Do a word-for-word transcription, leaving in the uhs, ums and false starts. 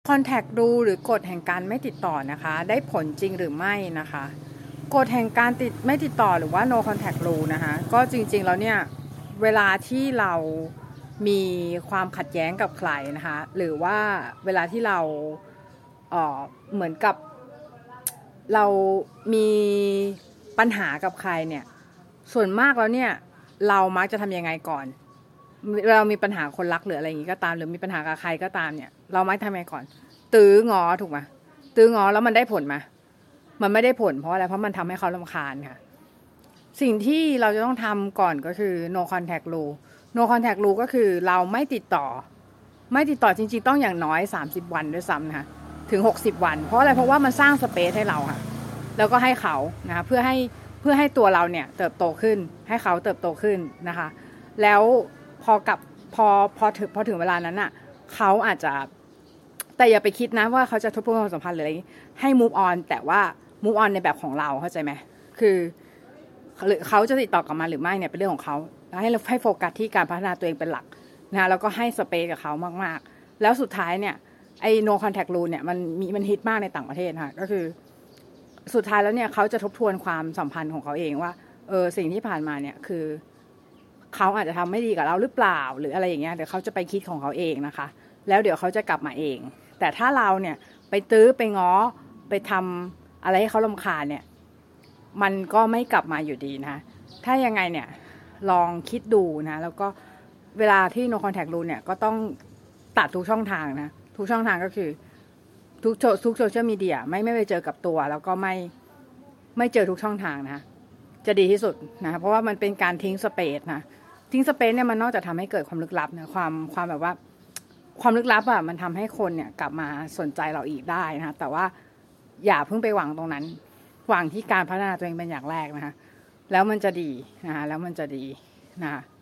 contact rule หรือกฎแห่งการไม่ติดต่อนะคะได้ผลจริงหรือไม่นะคะกฎแห่งการติดไม่ติดต่อหรือว่า no contact rule นะคะก็จริงๆแล้วเนี่ยเวลาที่เรามีความขัดแย้งกับใครนะคะหรือว่าเวลาที่เราเอ่อเหมือนกับเรามีปัญหากับใครเนี่ยส่วนมากแล้วเนี่ยเรามักจะทำยังไงก่อนเรามีปัญหาคนรักหรืออะไรอย่างนี้ก็ตามหรือมีปัญหากับใครก็ตามเนี่ยเรามักทำยังไงก่อนตื้องอถูกไหมตื้องอแล้วมันได้ผลไหมมันไม่ได้ผลเพราะอะไรเพราะมันทำให้เขารำคาญค่ะสิ่งที่เราจะต้องทำก่อนก็คือ no contact rule no contact rule ก็คือเราไม่ติดต่อไม่ติดต่อจริงๆต้องอย่างน้อยสามสิบวันด้วยซ้ำนะคะถึงหกสิบวันเพราะอะไรเพราะว่ามันสร้างสเปซให้เราค่ะแล้วก็ให้เขานะคะเพื่อให้เพื่อให้ตัวเราเนี่ยเติบโตขึ้นให้เขาเติบโตขึ้นนะคะแล้วพอกับพอพอถึงพอถึงเวลานั้นอ่ะเขาอาจจะแต่อย่าไปคิดนะว่าเขาจะทบทวนความสัมพันธ์หรืออะไรให้ move on แต่ว่า move on ในแบบของเราเข้าใจไหมคือหรือเขาจะติดต่อกลับมาหรือไม่เนี่ยเป็นเรื่องของเขาแล้วให้เราให้โฟกัสที่การพัฒนาตัวเองเป็นหลักนะแล้วก็ให้สเปซกับเขามากๆแล้วสุดท้ายเนี่ยไอ้ no contact rule เนี่ยมันมีมันฮิตมากในต่างประเทศค่ะก็คือสุดท้ายแล้วเนี่ยเขาจะทบทวนความสัมพันธ์ของเขาเองว่าเออสิ่งที่ผ่านมาเนี่ยคือเขาอาจจะทำไม่ดีกับเราหรือเปล่าหรืออะไรอย่างเงี้ยเดี๋ยวเขาจะไปคิดของเขาเองนะคะแล้วเดี๋ยวเขาจะกลับมาเองแต่ถ้าเราเนี่ยไปตื้อไปง้อไปทำอะไรให้เขารำคาญเนี่ยมันก็ไม่กลับมาอยู่ดีนะถ้ายังไงเนี่ยลองคิดดูนะแล้วก็เวลาที่ no contact rule เนี่ยก็ต้องตัดทุกช่องทางนะทุกช่องทางก็คือทุกทุกโซเชียลมีเดียไม่ไม่ไปเจอกับตัวแล้วก็ไม่ไม่เจอทุกช่องทางนะจะดีที่สุดนะเพราะว่ามันเป็นการทิ้งสเปซนะทิ้งสเปซเนี่ยมันนอกจากทำให้เกิดความลึกลับนะความความแบบว่าความลึกลับอ่ะมันทำให้คนเนี่ยกลับมาสนใจเราอีกได้นะแต่ว่าอย่าเพิ่งไปหวังตรงนั้นหวังที่การพัฒนาตัวเองเป็นอย่างแรกนะคะแล้วมันจะดีนะคะแล้วมันจะดีนะคะ